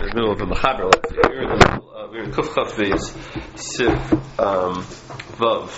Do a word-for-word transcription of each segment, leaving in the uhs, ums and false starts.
the middle of the Machaber. We're in the middle of, we're in Kuf Chaf Beis Sif um, Vav.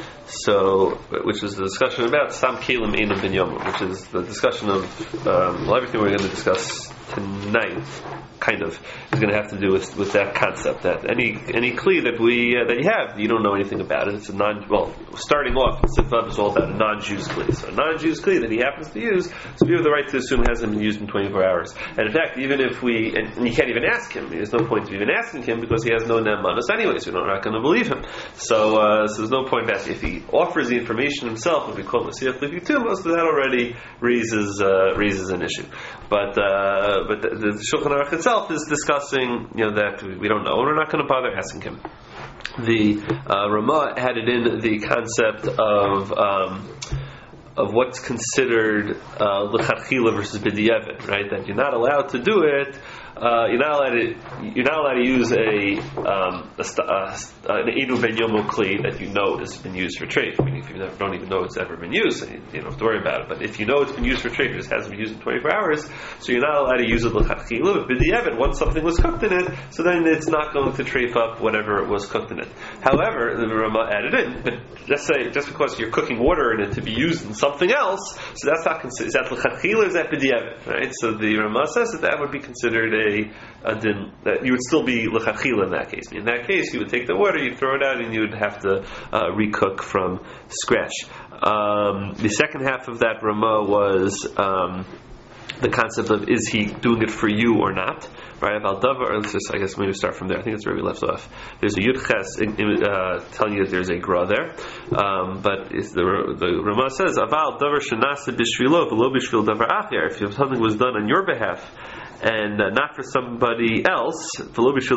So, which is the discussion about Sam Kelim Einam Ben Yom, which is the discussion of um, well, everything we're going to discuss tonight. Kind of is going to have to do with, with that concept that any any kli that we uh, that you have, you don't know anything about it. It's a non well starting off. Sif Vav is all about a non-Jews kli. So a non-Jews kli that he happens to use, so we have the right to assume hasn't been used in twenty-four hours. And in fact, even if we and, and you can't even ask him. There's no point of even asking him because he has no nemanos anyways. We're not going to believe him. So uh, so there's no point asking. If he offers the information himself, if we call Masiach Levi too, most of that already raises uh, raises an issue. But uh, but the, the Shulchan Aruch itself is discussing, you know, that we don't know, and we're not going to bother asking him. The uh, Ramah added in the concept of um, of what's considered lechatchila uh, versus b'diavad, right? That you're not allowed to do it. Uh, you're not allowed to. You're not allowed to use a, um, a, a an einu ben yomo kli that you know has been used for trade. I mean, if you never, don't even know it's ever been used, you, you don't have to worry about it. But if you know it's been used for trade, it just hasn't been used in twenty-four hours, so you're not allowed to use it l'chachila. But b'diavad, once something was cooked in it, so then it's not going to treif up whatever was cooked in it. However, the Rama added in, but just say just because you're cooking water in it to be used in something else, so that's not considered. Is that l'chachila or is that b'diavad? Right. So the Rama says that that would be considered a A, a din, that you would still be l'chachila in that case. In that case, you would take the water, you'd throw it out, and you would have to uh, recook from scratch. Um, the second half of that Ramah was um, the concept of is he doing it for you or not? Right? About davar, or let's just, I guess maybe start from there. I think that's where we left off. There's a yud ches uh, telling you that there's a gra there, um, but it's the the Ramah says aval davar shenasa b'shvilo v'lo b'shvil davar acher. If something was done on your behalf and uh, not for somebody else, even though it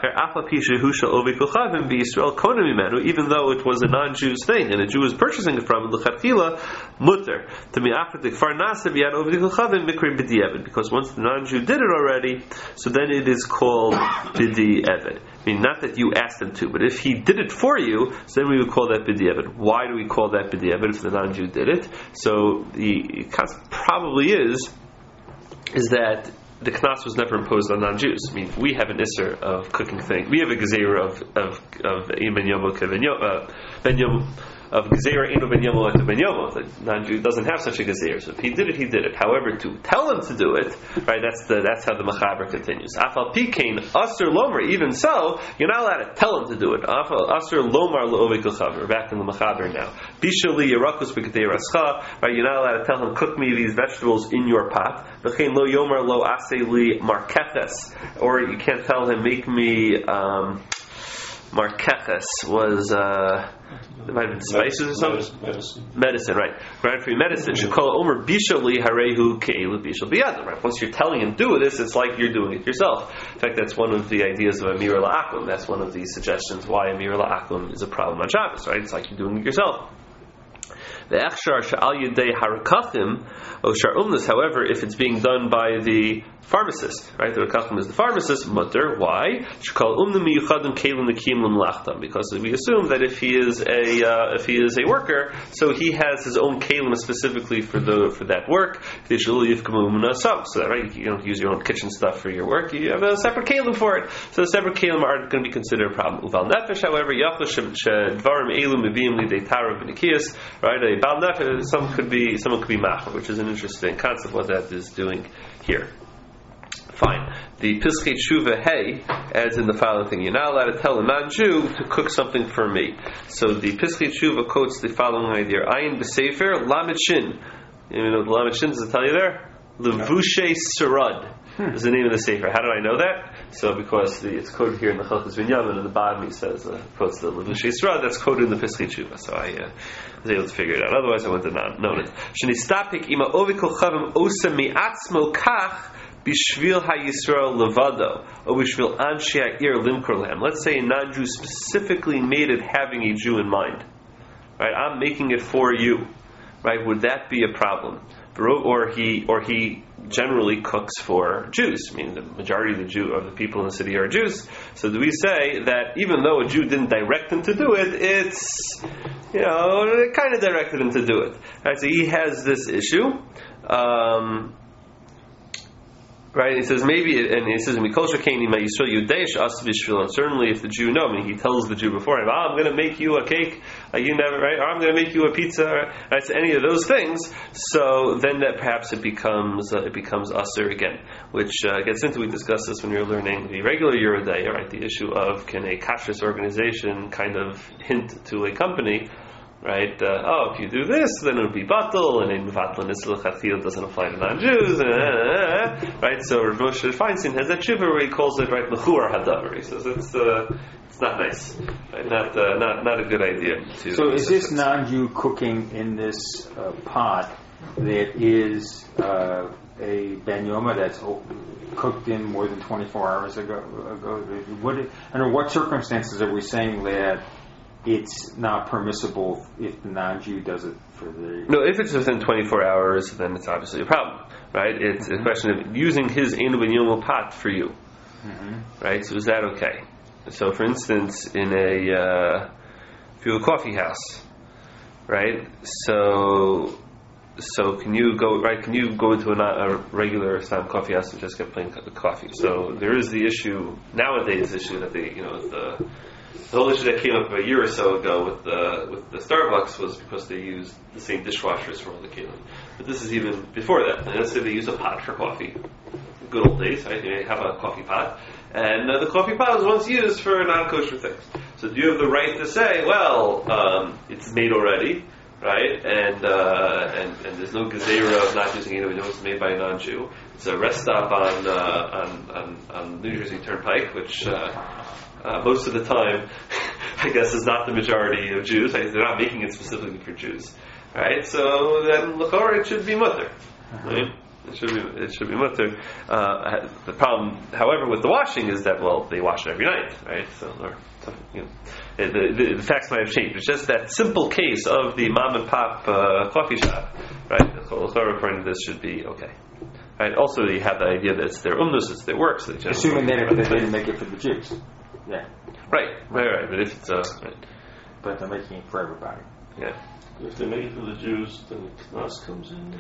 was a non-Jew's thing and a Jew was purchasing it from l'chatchila mutter because once the non-Jew did it already, so then it is called bidi eved. I mean, not that you asked him to, but if he did it for you, so then we would call that bidi eved. Why do we call that bidi eved if the non-Jew did it? So the concept probably is is that the knas was never imposed on non-Jews. I mean, we have an isser of cooking things. We have a gezeira of of of ben yomo ben yomo of gezeira eno ben yomo et ben yomo. The non-Jew doesn't have such a gezeira. So if he did it, he did it. However, to tell him to do it, right? That's the that's how the machaber continues. Afal pikein aser lomer. Even so, you're not allowed to tell him to do it. Afal aser lomar leovik l'chaver. Back in the machaber now. Bishali yerakus b'ketei rascha. Right? You're not allowed to tell him cook me these vegetables in your pot. V'chein lo yomer lo aseli markethes. Or you can't tell him make me. Um, Markethes was uh, it might have been spices or something. Medicine, medicine right? Grant free medicine. Shekol Omer Bishali Harehu Ke'elu Bishal Biyad. Right? Once you're telling him do this, it's like you're doing it yourself. In fact, that's one of the ideas of Amir La'akum. That's one of the suggestions why Amir La'akum is a problem on Shabbos. Right? It's like you're doing it yourself. The Echshar Sha'al Yedei Harakachim Oshar Umnas. However, if it's being done by the pharmacist, right? The Rakachim is the pharmacist. Mutter. Why? Shekal Umnim Miyuchadim Kelim Nekim L'Mlachtam. Because we assume that if he is a uh, if he is a worker, so he has his own kelim specifically for the for that work. So that right, you don't use your own kitchen stuff for your work. You have a separate kelim for it. So the separate kelim aren't going to be considered a problem. Uval Nefesh, however, Yachal Shedvarim Elu Mevim Lidei Tarav V'Nikiyas. Right, a Bal Nefesh, some could be someone could be machar, which is an interesting concept. What that is doing here. Fine. The Pischei Tshuva Hey adds in the following thing: you're not allowed to tell a non-Jew to cook something for me. So the Pischei Tshuva quotes the following idea: Ayin b'sefer Lamed Shin. You know the Lamed Shin, does it tell you there? Levushe Sarad hmm. is the name of the sefer. How do I know that? So because the, it's quoted here in the Chalchos Binyamin, and the bottom he says uh, quotes the Levushe Sarad. That's quoted in the Pischei Tshuva. So I uh, was able to figure it out. Otherwise, I wouldn't have known it. Shnistapik ima ovi kochavim osa mi'atzmo kach. Bishvil HaYisrael Levado, or Bishvil Anshe Ha'ir Limkor Lehem. Let's say a non-Jew specifically made it having a Jew in mind. Right? I'm making it for you. Right? Would that be a problem? Or he, or he generally cooks for Jews. I mean, the majority of the Jew of the people in the city are Jews. So do we say that even though a Jew didn't direct him to do it, it's, you know, it kind of directed him to do it. Right? So he has this issue. Um, Right, he says maybe, and he says, "Mikol shekeni ma Yisrael yudesh as b'shvil." And certainly, if the Jew know, I mean, he tells the Jew beforehand, oh, "I'm going to make you a cake, uh, you never, right? Or I'm going to make you a pizza." Right, so any of those things. So then, that perhaps it becomes uh, it becomes usher again, which uh, gets into. We discussed this when we were learning the regular Yeridei, right? The issue of can a kashrus organization kind of hint to a company. Right? Uh, oh, if you do this, then it would be batal, and in batal nisl chathil doesn't apply to non-Jews. Uh, uh, uh, right? So Rav Moshe Feinstein has that shiva where he calls it right mechur hadavar. He says it's uh, it's not nice, right? Not uh, not not a good idea. To so is this non-Jew cooking in this uh, pot that is uh, a ben yoma that's cooked in more than twenty-four hours ago? ago? What, under what circumstances are we saying that it's not permissible if the non-Jew does it for the... No, if it's within twenty-four hours, then it's obviously a problem, right? It's mm-hmm. a question of using his Einu Ben Yomo pot for you, mm-hmm. right? So is that okay? So, for instance, in a uh, if you have a coffee house, right? So, so can you go right? Can you go into a, not, a regular Islam coffee house and just get plain coffee? So there is the issue nowadays. Issue that they, you know, the The whole issue that came up a year or so ago with the with the Starbucks was because they used the same dishwashers for all the kelim. But this is even before that. And let's say they use a pot for coffee. Good old days, right? They have a coffee pot. And uh, the coffee pot was once used for non-kosher things. So do you have the right to say, well, um, it's made already, right? And uh, and, and there's no gezerah of not using it, we know it's made by a non-Jew. It's a rest stop on, uh, on, on, on New Jersey Turnpike, which... Uh, Uh, most of the time, I guess, is not the majority of Jews. They're not making it specifically for Jews, right? So then, l'chorah, it should be mutter, right? It should be it should be mutter. Uh, the problem, however, with the washing is that well, they wash it every night, right? So, or, you know, the, the, the facts might have changed. It's just that simple case of the mom and pop uh, coffee shop, right? L'chorah, according to this, should be okay. Right? Also, you have the idea that it's their umnus, it's their work. So assuming that they didn't make it for the Jews. Yeah. Right, right, right. But if it's uh, right. But they're making it for everybody. Yeah. If they make it for the Jews, then the knas comes in.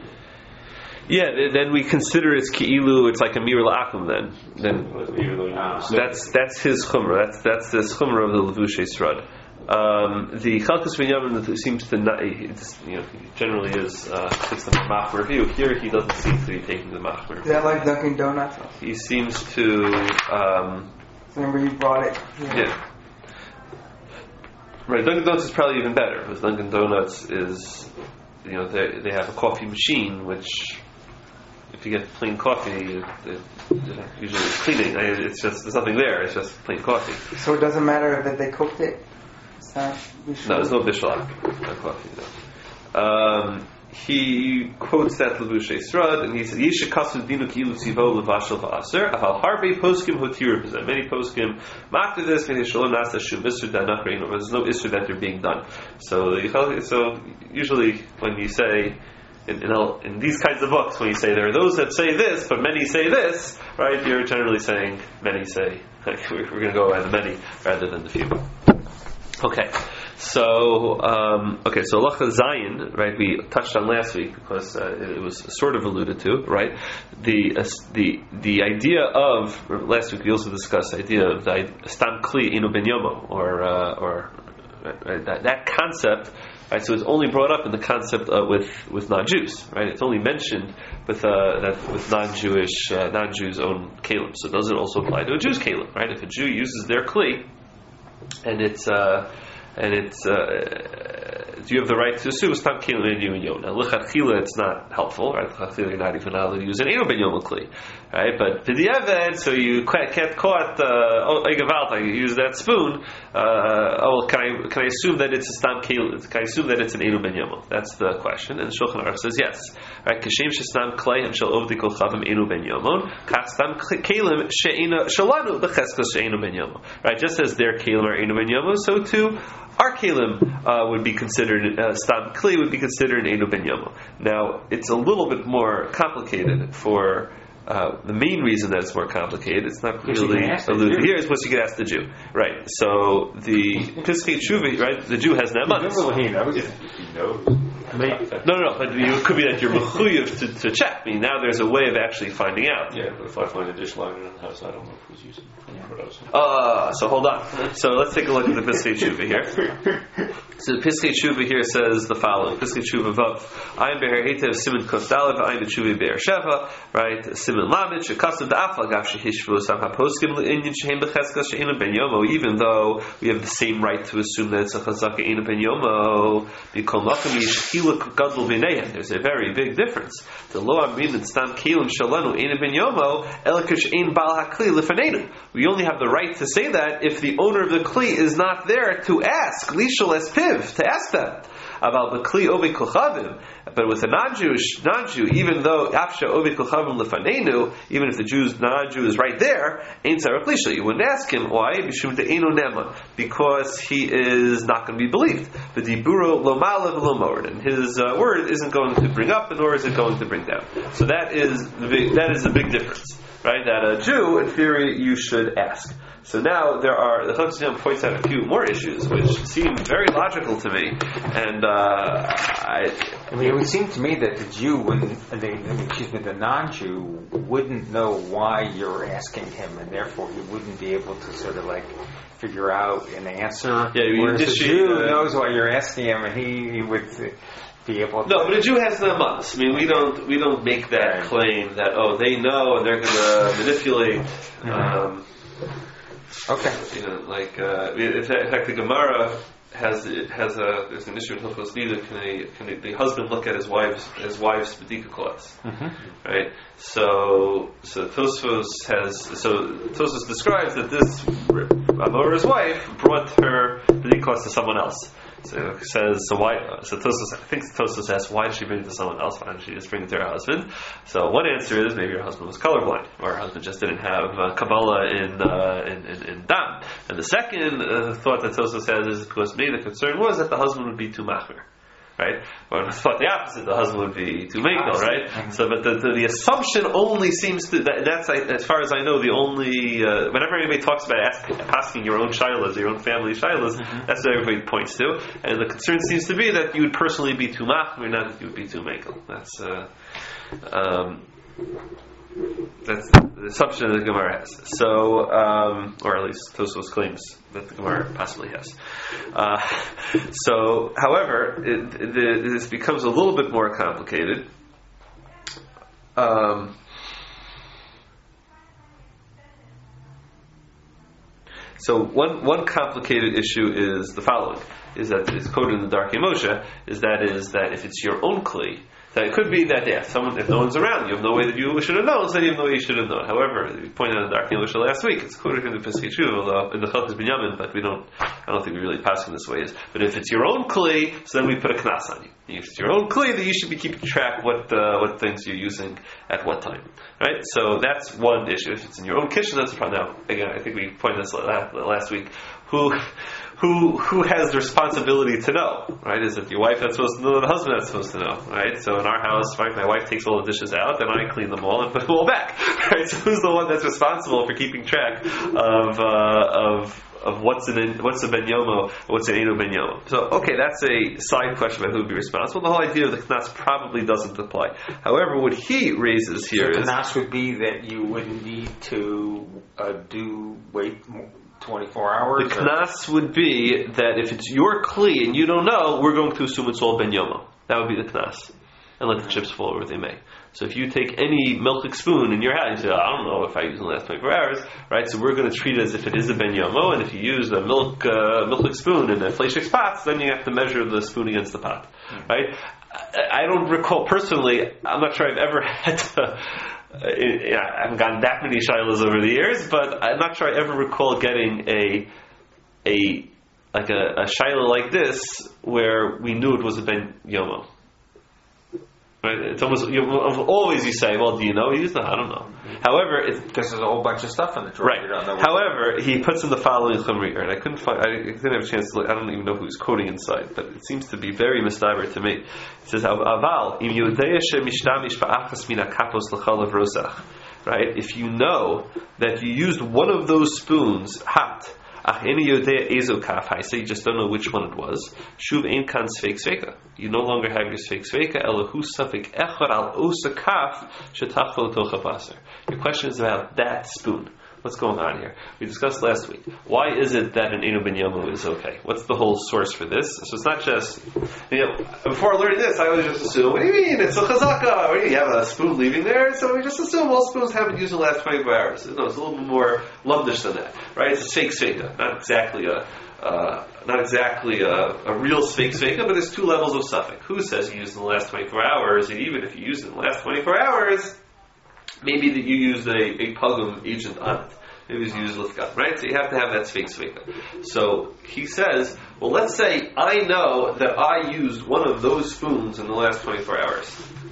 Yeah, then we consider it's ki'ilu. It's like a mir la'akum. Then, then uh, that's that's his chumrah. That's that's the chumrah of the levushei srad. Um, the Chalkas Binyamin seems to not, it's, you know, he generally is uh, takes the machmer view. Here, he doesn't seem to be taking the machmer. Is that like Dunkin' Donuts? He seems to. Um, Remember you brought it. Yeah. yeah. Right. Dunkin' Donuts is probably even better because Dunkin' Donuts is, you know, they they have a coffee machine which, if you get plain coffee, it, it, it usually it's cleaning. It's just there's nothing there. It's just plain coffee. So it doesn't matter that they cooked it. It's not bishul. No, there's no bishul on coffee. No. Um, he quotes that levushei srad, and he says, "Yisha kasu dinu ki'ilu tzivo levashel va'aser. Aval harbe poskim hotiru b'zeh." Many poskim after this, many shalom nasa shum isur danach reinu. There's no isur that they're being done. So, so usually when you say in, in, in these kinds of books, when you say there are those that say this, but many say this, right? You're generally saying many say. Like, we're going to go by the many rather than the few. Okay. So, um, okay, so Halacha Zayin, right, we touched on last week because uh, it was sort of alluded to, right? The uh, the the idea of, last week we also discussed the idea of the Stam Kli Einu Ben Yomo, or, uh, or right, that, that concept, right? So it's only brought up in the concept uh, with, with non-Jews, right? It's only mentioned with uh, that with non-Jewish, uh, non-Jews' own Kalim. So does it also apply to a Jew's Kalim, right? If a Jew uses their Kli, and it's, uh, and it's, uh, do you have the right to sue? Stam Kelim Einu Ben Yomo. Now, l'chachila, it's not helpful, right? L'chachila, you're not even allowed to use an Einu Ben Yomo Kli, right? But b'diavad, so you can't caught, uh, oh, I use that spoon, uh, oh, well, can I, can I assume that it's a Stam Kelim, can I assume that it's an Einu Ben Yomo? That's the question, and Shulchan Aruch says yes, right? Kashem shestam klei and shel ovdi kol chavim Einu Ben Yomo, kach stam kelim she'ina shalanu b'cheskos she'einu Ben Yomo, right? Just as their kelim are Einu Ben Yomo, so too our kelim uh, would be considered, uh, stam kli would be considered an Einu Ben Yomo. Now, it's a little bit more complicated for uh, the main reason that it's more complicated. It's not really alluded here. Is what you could ask the Jew, right? So the Piskei Tshuva, right? The Jew has ne'emanus. He knows. If he knows. No, no, no. But you, it could be that you're mechuyev to, to check. I mean, now there's a way of actually finding out. Yeah, but if I find a dish lying in the house, I don't know who's using it for those. Uh, so hold on. So let's take a look at the Piskei Tshuva here. So the Piskei Tshuva here says the following: Piskei Tshuva vav ayin be'er heitev simin kosdalev ayin b'tshuva be'er sheva, right? Simin lamed shekasav da'afal gav shehishvu sam haposkim le'inyan shehem b'cheskas she'enu ben yomo. Even though we have the same right to assume that it's a chazaka enu ben yomo, b'kol makom yish chiluk gadol b'neihem. There's a very big difference. The lo amin and stam kelim shalanu enu ben yomo elakash ein bal hakli lefanenu. We only have the right to say that if the owner of the kli is not there to ask, lishal es piv, to ask them. About the kli ovi kochavim, but with a non-Jewish, non-Jew, even though afsha ovi kochavim lefanenu, even if the Jew's non-Jew is right there, ain't tzarich lishal. You wouldn't ask him why, b'shum de'enu nema, because he is not going to be believed. But diburo lo ma'alev lo mored, and his uh, word isn't going to bring up, nor is it going to bring down. So that is the big, that is the big difference, right? That a Jew, in theory, you should ask. So now there are, the Chofetz Chaim points out a few more issues which seem very logical to me, and uh, I, I mean, it would seem to me that the Jew wouldn't, the, excuse me, the non-Jew wouldn't know why you're asking him, and therefore he wouldn't be able to sort of like figure out an answer. Yeah, whereas the she, Jew uh, knows why you're asking him, and he, he would be able to. No, but a Jew has the amas. I mean, we don't we don't make that right. claim that, oh, they know and they're going to manipulate. Mm-hmm. Um, Okay. You know, like uh, in fact, the Gemara has has a there's an issue in Hilchos Nida. Can, a, can a, the husband look at his wife's his wife's bedika cloths? Mm-hmm. Right. So so Tosfos has so Tosfos describes that this Amora's wife brought her bedika cloths to someone else. So it says so why so Tosfos I think Tosfos asks why did she bring it to someone else? Why didn't she just bring it to her husband? So one answer is maybe her husband was colorblind, or her husband just didn't have uh, Kabbalah in, uh, in, in in Dam. And the second uh, thought that Tosfos has is because maybe the concern was that the husband would be too machmer. Right? Or I thought the opposite, the husband would be too makel, right? Mm-hmm. So, but the, the, the assumption only seems to, that, that's, as far as I know, the only, uh, whenever anybody talks about asking, asking your own shilas, your own family shilas, mm-hmm. that's what everybody points to. And the concern seems to be that you would personally be too machmer, not that you would be too makel. That's, uh, um, that's the assumption that the Gemara has. So, um, or at least Tosfos claims that the Gemara possibly has. Uh, so, however, it, the, this becomes a little bit more complicated. Um, so, one one complicated issue is the following: is that it's quoted in the Darkei Moshe. Is that is that if it's your own kli. That it could be that yeah, someone if no one's around, you have no way that you should have known, so then you have no way you should have known. However, we pointed out in the Darkei Moshe last week, it's quoted in the Piskei Tshuva, although in the Chalkas Binyamin, but we don't I don't think we really pass in this way is. But if it's your own kli, so then we put a knas on you. If it's your own kli, then you should be keeping track what uh, what things you're using at what time. Right? So that's one issue. If it's in your own kitchen, that's a problem. Now, again, I think we pointed this last week. Who Who who has the responsibility to know, right? Is it your wife that's supposed to know, or the husband that's supposed to know, right? So in our house, right, my wife takes all the dishes out, and I clean them all and put them all back, right? So who's the one that's responsible for keeping track of uh, of of what's an what's a ben yomo, what's an enu ben yomo? So okay, that's a side question about who would be responsible. The whole idea of the knas probably doesn't apply. However, what he raises here so is knas would be that you wouldn't need to uh, do wait. More. twenty-four hours? The knas would be that if it's your kli and you don't know, we're going to assume it's all ben yomo. That would be the knas. And let the chips fall where they may. So if you take any milk spoon in your house, you say, I don't know if I use in the last twenty-four hours, right? So we're going to treat it as if it is a ben yomo, and if you use a milk uh, milk spoon in a fleshik pot, then you have to measure the spoon against the pot, right? I, I don't recall personally, I'm not sure I've ever had to Uh, I haven't gotten that many shilas over the years, but I'm not sure I ever recall getting a a like a, a shilah like this where we knew it was a ben yomo. Right? It's almost you, always you say, well, do you know he's not? I don't know. However, it's, because there's a whole bunch of stuff in the drawer. Right. However, he puts in the following chumri, and I couldn't find. I didn't have a chance to look. I don't even know who he's quoting inside, but it seems to be very misdiver to me. It says, "Aval im yodei shemishtamish ba'achas min hakapos l'chalav rosach." Right? If you know that you used one of those spoons hot Ach eni yodea ezo kaf haisa, you just don't know which one it was. Shuv ein kan sfeik sveka. You no longer have your sfeik sveka. Elahu safik echad al osa kaf shetachol tocha baser. Your question is about that spoon. What's going on here? We discussed last week. Why is it that an Einu Ben Yomu is okay? What's the whole source for this? So it's not just, you know, before learning this, I always just assume, what do you mean? It's a chazaka. What do you have a spoon leaving there? So we just assume all spoons haven't used in the last twenty-four hours. No, it's a little bit more lumdish than that, right? It's a fake sveka, not exactly a, uh, not exactly a, a real fake sveka, but there's two levels of suffix. Who says you used in the last twenty-four hours? And even if you used it in the last twenty-four hours, maybe that you used a, a pugum agent on it. Maybe it was used lifkat, right? So you have to have that fake sveka. So he says, well, let's say I know that I used one of those spoons in the last twenty-four hours.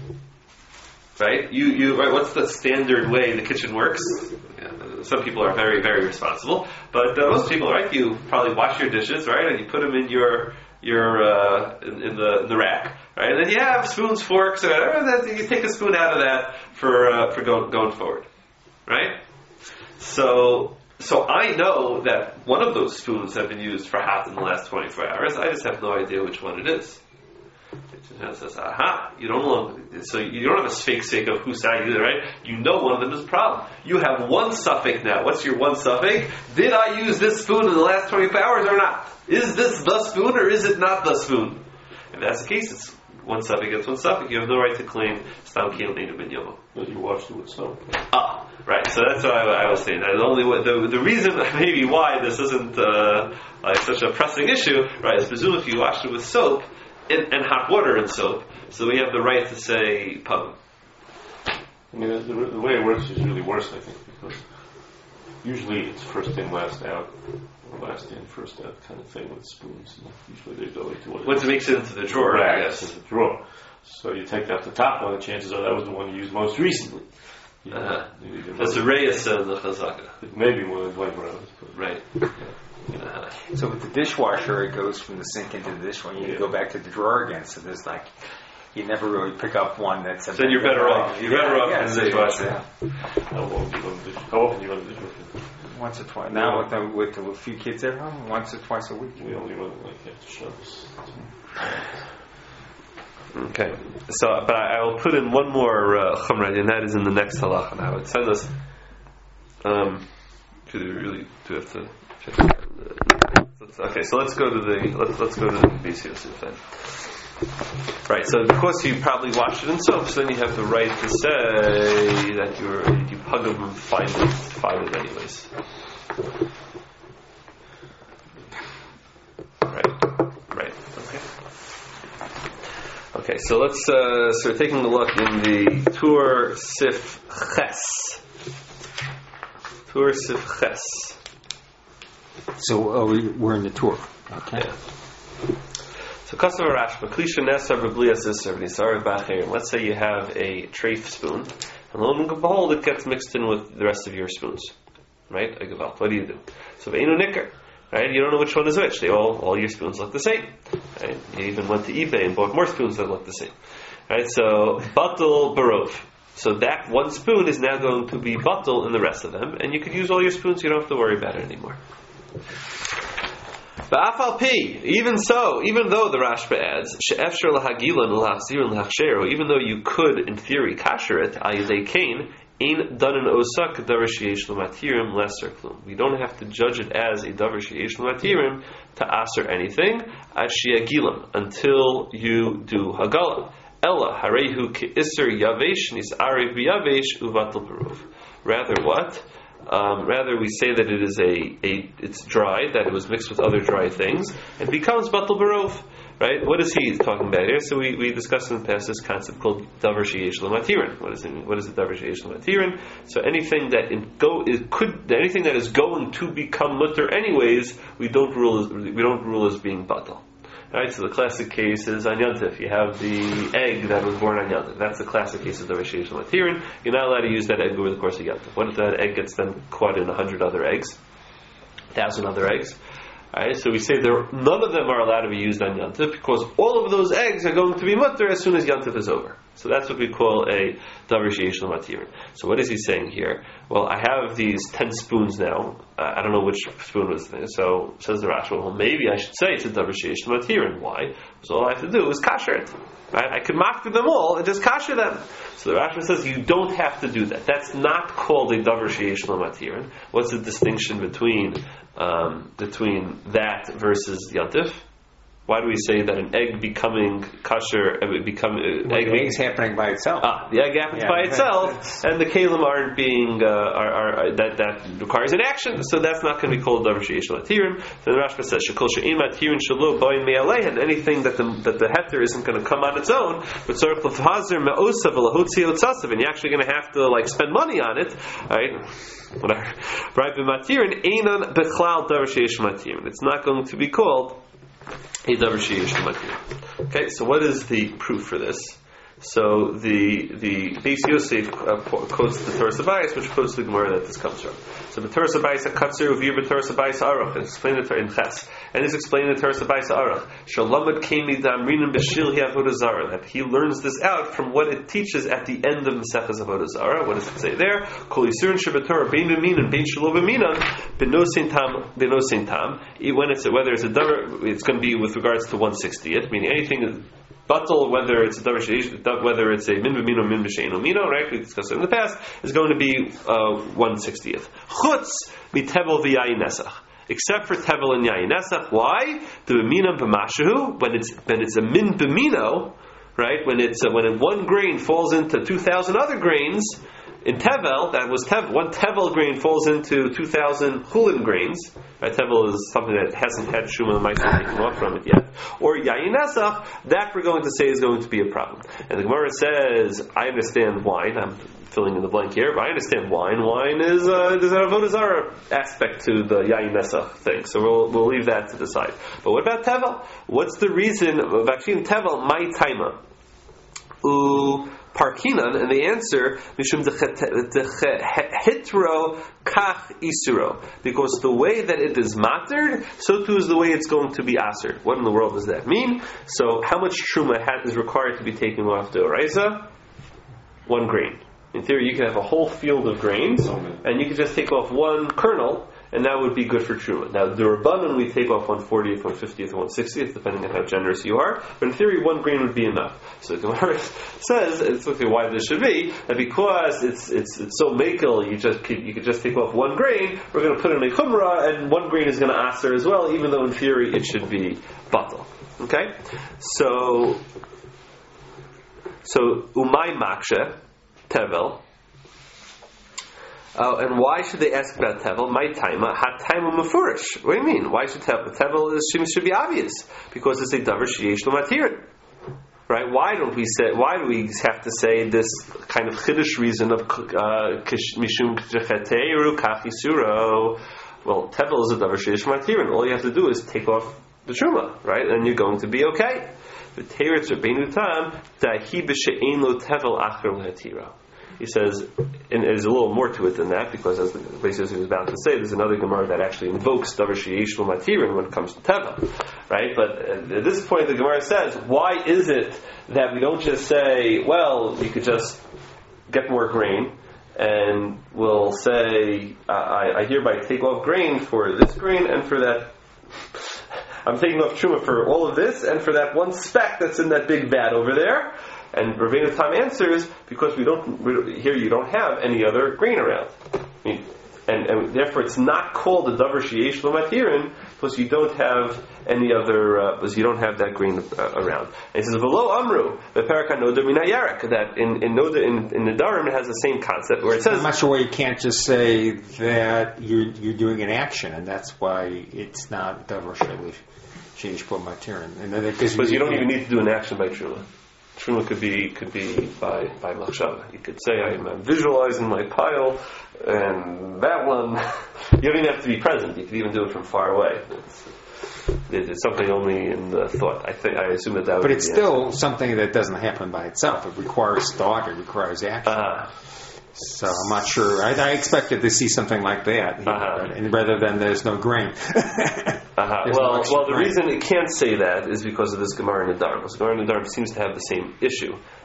Right? You, you, right? What's the standard way the kitchen works? Yeah, some people are very, very responsible, but uh, most people, right? You probably wash your dishes, right? And you put them in your your uh, in, in the in the rack, right? And then you have spoons, forks, or whatever. You take a spoon out of that for uh, for go, going forward, right? So, so I know that one of those spoons have been used for hot in the last twenty-four hours. I just have no idea which one it is. It says, aha, you don't know, so you don't have a fake sake of who side either, right? You know one of them is a problem. You have one suffix now. What's your one suffix? Did I use this spoon in the last twenty-four hours or not? Is this the spoon or is it not the spoon? If that's the case, it's one suffix against one suffix. You have no right to claim Stam Kiyam Einu Ben Yomu. But you washed it with soap. Ah, right. So that's what I, I was saying. The only the the reason maybe why this isn't uh, like such a pressing issue, right? Is presume if you wash it with soap and, and hot water and soap, so we have the right to say pug. I mean, the, the, the way it works is really worse, I think, because usually it's first in, last out, or last in, first out kind of thing with spoons. And usually they go into what Once it makes it into the drawer, I guess. Into the drawer. So you take out the top one, the chances are that was the one you used most recently. You know, uh-huh. you That's the reyes of the chazaka. Maybe more than twenty-four hours. Right. Uh-huh. So with the dishwasher, it goes from the sink into the dishwasher. You Yeah. go back to the drawer again. So there's like, you never really pick up one that's. A So then you're better off. You're better off yeah, in the so dishwasher. yeah. How often you go to the dish- How often you go to the dishwasher? Once or twice. Now with, the, with the, a few kids at home, once or twice a week. We only run it like after Shabbos. Okay, so but I, I will put in one more uh, chumrah, and that is in the next halacha. Now it says us. Um, do we really do have to? Check let's, okay, so let's go to the let's let's go to the Beis Yosef then. Right, so of course you probably wash it in soap, so then you have the right to say that you're you pug them and find it find it anyways. Right, right, okay. Okay, so let's uh, start taking a look in the Tur Sif Ches. Tur Sif Ches. So uh, we, we're in the tour. Okay. Yeah. So Kasav Rashba, Klisha Nesa Reblias Isser V'Nisar B'Acherim. Let's say you have a treif spoon, and lo and behold, it gets mixed in with the rest of your spoons. Right? What do you do? So Ve'enu Nicker. Right? You don't know which one is which. They all, all your spoons look the same. Right? You even went to eBay and bought more spoons that look the same. Right? So, Batul Barov. So that one spoon is now going to be Batul in the rest of them, and you can use all your spoons, you don't have to worry about it anymore. Ba'afal P, even so, even though the Rashba adds, She'efshar lahagilon l'hachzirun l'hachsheru, even though you could, in theory, kasher it, ayidei kain, ein danan osak davar sheyesh l'matirim lesser klum. We don't have to judge it as a davar sheyesh l'matirim to aser anything, ad she'agilam, until you do hagala. Ella harehu ke'isser yavesh nis'arev b'yavesh uvatal perov. Rather what? Um, rather, we say that it is a, a it's dry, that it was mixed with other dry things, and becomes batal barov. Right? What is he talking about here? So we, we discussed in the past this concept called davar sheyesh l'matirin. What is it? What is it? Davar sheyesh l'matirin? So anything that in go it could anything that is going to become mutter anyways, we don't rule as, we don't rule as being batal. Right, so the classic case is on Yantif. You have the egg that was born on Yantif. That's the classic case of the Rishaysh Latirin. You're not allowed to use that egg over the course of Yantif. What if that egg gets then caught in a hundred other eggs? A thousand other eggs? Alright, so we say there none of them are allowed to be used on Yantif because all of those eggs are going to be mutter as soon as Yantif is over. So that's what we call a davar sheyesh lo matirin. So what is he saying here? Well, I have these ten spoons now. Uh, I don't know which spoon was there. So says the Rashi, well, maybe I should say it's a davar sheyesh lo matirin. Why? Because all I have to do is kasher it. Right? I could mafter them all and just kasher them. So the Rashi says you don't have to do that. That's not called a davar sheyesh lo matirin. What's the distinction between um, between that versus yontif? Why do we say that an egg becoming kosher, uh, become uh, Well, egg the egg's happening by itself. Ah, the egg happens Yeah. by itself, and the kalim aren't being uh, are, are that that requires an action. So that's not going to be called davar sheyesh lo matirin. Then the Rashba says shekol she'ein matirin shelo boin me'aleh, and anything that the that the heter isn't going to come on its own, but tzarich l'fhazer me'osav v'lahotzi otzasav, and you're actually going to have to like spend money on it, right? Whatever. Right? B'matirin einan bechlal davar sheyesh lo matirin. It's not going to be called a davar sheyesh lo matirin. Okay, so what is the proof for this? So the the Beis Yosef uh, quotes the Torah Sabayis, which quotes the Gemara that this comes from. So the Torah Sabayis HaKatzir Uvir b'Torah Sabayis HaAruch, and explain it in Ches, and is explaining the Torah Sabayis HaAruch. Shalamad Kemi Damrinim B'Shil Hi Avodah Zarah, that he learns this out from what it teaches at the end of Maseches Avodah Zarah. What does it say there? Kol Yisurin Shabbatorah Bein B'Minan Bein Shelo B'Minan B'Nosein Tam B'Nosein Tam. When it's whether it's a davar, it's going to be with regards to one sixtieth, meaning anything. Batal, whether it's a davar sheyesh, whether it's a min b'mino, min b'sheino mino, right? We discussed it in the past. Is going to be uh, one sixtieth. Chutz mitevel v'yayin nesach, except for tevel and yayin nesach. Why? The b'mino b'mashahu, when it's when it's a min b'mino, right? When it's uh, when one grain falls into two thousand other grains. In Tevel, that was tevel. One Tevel grain falls into two thousand Chulin grains. Right? Tevel is something that hasn't had Shuma and Ma'aser taken off from it yet. Or Yayin Nesach, that we're going to say is going to be a problem. And the Gemara says, I understand wine. I'm filling in the blank here, but I understand wine. Wine is uh, there's an Avodah Zarah aspect to the Yayin Nesach thing. So we'll we'll leave that to the side. But what about Tevel? What's the reason of actually Tevel, my taima? Ooh. Parkinan, and the answer mishum hitro kach isuro, because the way that it is mattered, so too is the way it's going to be aser. What in the world does that mean? So, how much truma is required to be taken off the oraisa? One grain. In theory, you can have a whole field of grains, and you can just take off one kernel, and that would be good for truma. Now, the rabbanon we take off one fortieth, one fiftieth, one sixtieth, depending on how generous you are. But in theory, one grain would be enough. So the Gemara says, it's okay, why this should be, that because it's it's it's so makel, you just could, you could just take off one grain. We're going to put in a chumrah, and one grain is going to aser as well, even though in theory it should be batal. Okay, so so umay makshe tevel. Uh, and why should they ask about Tevel? My taima, ha taima mafurish. What do you mean? Why should Tevel? Tevel is, should be obvious because it's a davar sheyesh lo matirin. Right? Why don't we say? Why do we have to say this kind of chiddush reason of mishum k'jecheteru kachisuro? Well, Tevel is a davar sheyesh lo matirin. All you have to do is take off the truma, right? And you're going to be okay. The teretz Rabbeinu Tam dahi b'she'ein lo Tevel acher lehatira. He says, and there's a little more to it than that, because as the Beis Yosef was about to say, there's another Gemara that actually invokes davar sheyesh lo matirin when it comes to Tevel, right? But at this point, the Gemara says, why is it that we don't just say, well, you could just get more grain, and we'll say, I, I hereby take off grain for this grain and for that. I'm taking off truma for all of this and for that one speck that's in that big vat over there. And Rabbeinu Tam answers, because we don't we, here you don't have any other grain around. I mean, and, and therefore it's not called a davar sheyesh lo matirin, because you don't have any other, uh, because you don't have that grain uh, around. And he says, "V'lo amru beperek hanoda min hayarek," that in in Noda in, in the Darim it has the same concept where it says, I'm not sure why you can't just say that you're you're doing an action, and that's why it's not davar sheyesh lo matirin. And then because you, you don't even need to do an action by truma. Truma could be could be by by machshava. You could say I'm, I'm visualizing my pile, and that one. You don't even have to be present. You could even do it from far away. It's, it's something only in the thought. I think I assume that that. Would but be it's the still answer. something that doesn't happen by itself. It requires thought. It requires action. Uh-huh. So I'm not sure. I, I expected to see something like that, Uh-huh. but, and rather than there's no grain. Uh-huh. There's Well, no extra well, the grain. reason it can't say that is because of this Gemara in the Dharm. This Gemara in the Dharm seems to have the same issue.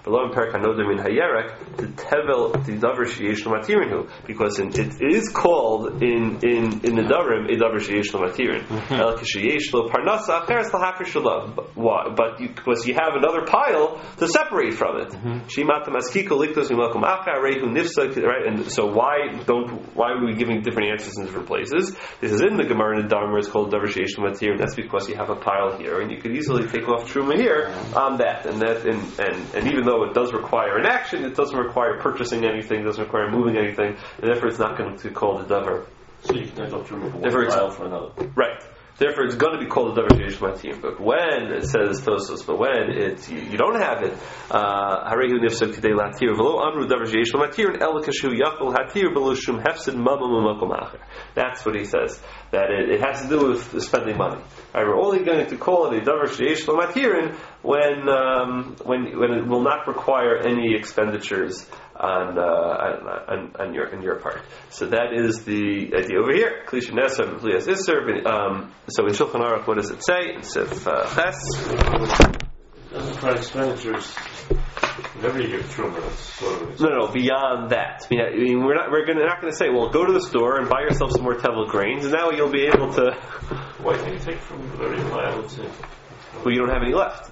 below Perak Hanodim in Hayerek to Tevel Didavar Sheyesh Matirin, because in, it is called in in in the Darim a Davar Sheyesh Matirin. El Kisheyesh Lo Parnasa Acheres Lahafer Shalom. Why? But you, because you have another pile to separate from it. Shimata Maskiko Liktos Mimakum Acha Rehu Nifsa. Right, and so why don't why are we giving different answers in different places? This is in the Gemara in the Darim where it's called Davar Sheyesh Matirin. That's because you have a pile here, and you could easily take off Truma here on that, and that, and, and and even though it does require an action, it doesn't require purchasing anything, doesn't require moving anything, and therefore it's not going to call the Davar. So you can have to remove one pile for another. Right. Therefore, it's going to be called a Davar Sheyesh Matirin. But when it says Tosos, but when it you, you don't have it, Harehu Nifsad Kidei Latir V'lo Amru Davar Sheyesh Matirin El Kashu Yachol Hatir B'lo Shum Hefsid Mamam U'Makom Acher. That's what he says. That it, it has to do with spending money. Right, we're only going to call it a Davar Sheyesh Matirin when um, when when it will not require any expenditures on, uh, on, on your in your part. So that is the idea over here. Kli Shnesa and V'lias Isser. Um, so in Shulchan Aruch, what does it say? In Sif uh, Ches. It doesn't require expenditures. Whenever you give truma, that's sort of no, no, beyond that. I mean, we're not we're gonna, not going to say, well, go to the store and buy yourself some more Tevel grains, and now you'll be able to. Why can't you take from the very pile? Let's say. Well, you don't have any left.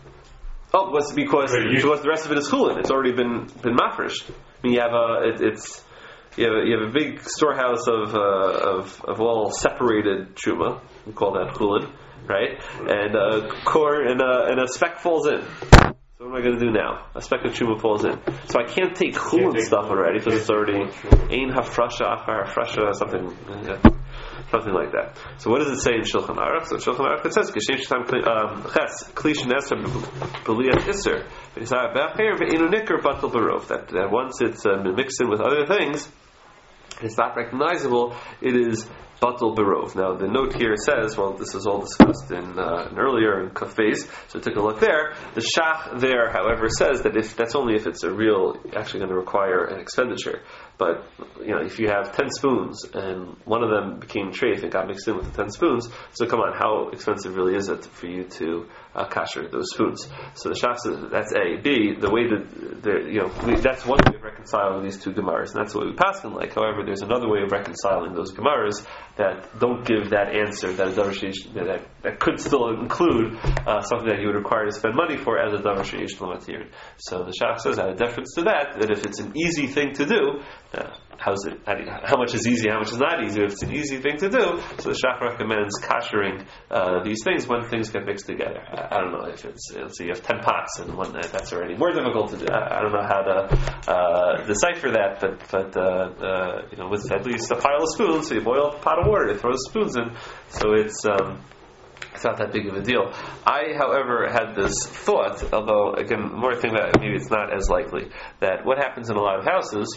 Oh, because because, because the rest of it is chulin. It's already been been mafreshed. I mean, you have a it, it's you have a, you have a big storehouse of uh, of of all separated truma. We call that chulin, right? And a core and a and a speck falls in. So what am I going to do now? A speck of truma falls in. So I can't take chulin stuff already because it's already ein hafrasha achar hafrasha something. Yeah. Something like that. So what does it say in Shulchan Aruch? So Shulchan Aruch it says Kishem Shtam Ches Kli Shneser B'Liyat Isser V'Yisar B'Acher V'Inu Nicker Batel Barov. That that once it's uh, mixed in with other things, it's not recognizable. It is Batel Barov. Now the note here says, well, this is all discussed in, uh, in earlier in Kafez. So take a look there. The Shach there, however, says that if that's only if it's a real, actually going to require an expenditure. But you know, if you have ten spoons and one of them became treif and got mixed in with the ten spoons, so come on, how expensive really is it for you to uh, kasher those spoons? So the Shach says that's A. B. The way that the, you know we, that's one way of reconciling these two gemaras, and that's what we pass in like. However, there's another way of reconciling those gemaras that don't give that answer that a davar sheyesh that that could still include uh, something that you would require to spend money for as a davar sheyesh l'matirin. So the Shach says, out of deference to that, that if it's an easy thing to do. Uh, how's it? How much is easy? How much is not easy? If it's an easy thing to do, so the Shach recommends kashering uh, these things when things get mixed together. I, I don't know if it's. Let's see, you have ten pots, and one that's already more difficult to do. I, I don't know how to uh, decipher that, but but uh, uh, you know, with at least a pile of spoons, so you boil up a pot of water, you throw the spoons in, so it's. Um, It's not that big of a deal. I, however, had this thought, although again, the more I think that maybe it's not as likely, that what happens in a lot of houses,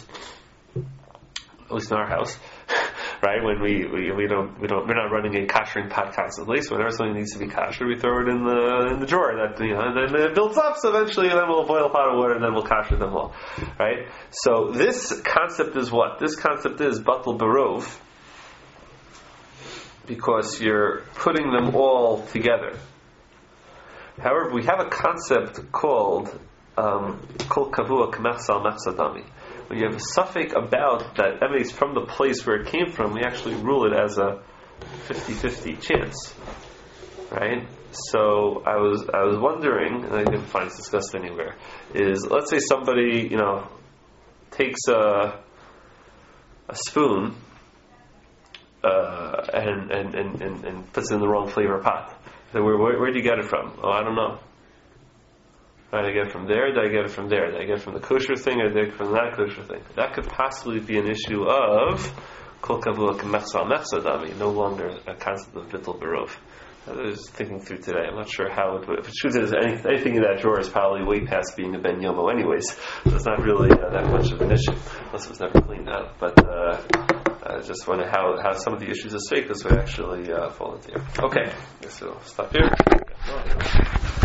at least in our house, right? When we, we we don't we don't we're not running a kashering pot constantly, so whenever something needs to be kasher, we throw it in the in the drawer. That you know, and then it builds up. So eventually, then we'll boil a pot of water, and then we'll kasher them all, right? So this concept is what? This concept is batel barov, because you're putting them all together. However, we have a concept called kol kavua k'mechsal mechsadami. When you have a suffix about that emanates from the place where it came from, we actually rule it as a fifty-fifty chance, right? So I was I was wondering, and I didn't find this discussed anywhere, is let's say somebody you know takes a a spoon. Uh, and, and, and, and, and puts it in the wrong flavor pot. So where, where, where do you get it from? Oh, I don't know. Did I get it from there? Did I get it from there? Did I get it from the kosher thing or did I get it from the non-kosher thing? That could possibly be an issue of kol kavua k'mechsal mechsadami, no longer a concept of bittul barov. I was thinking through today. I'm not sure how it would. If the truth is, any, anything in that drawer is probably way past being a ben yomo anyways. So it's not really uh, that much of an issue, unless it was never cleaned out. But uh, I just wonder how, how some of the issues of seikus would actually uh, fall into here. Okay, so stop here.